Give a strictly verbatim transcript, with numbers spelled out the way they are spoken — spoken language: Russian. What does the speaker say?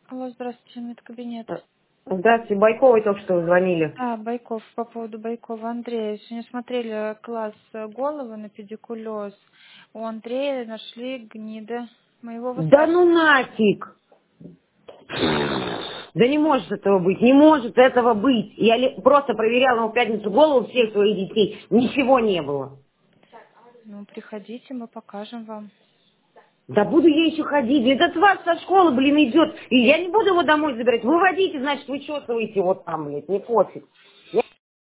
Алло, здравствуйте, медкабинет. Здравствуйте, Байковой только что вы звонили. А, Байков, по поводу Байкова. Андрей, сегодня смотрели класс э, головы на педикулез. У Андрея нашли гнида моего Да старшего. ну нафиг! Да не может этого быть, не может этого быть. Я ли- просто проверяла в пятницу голову всех своих детей, ничего не было. Ну, приходите, мы покажем вам. Да буду я еще ходить, этот вас со школы, блин, идет. И я не буду его домой забирать. Выводите, значит, вы чувствуете вот там, блядь, не пофиг.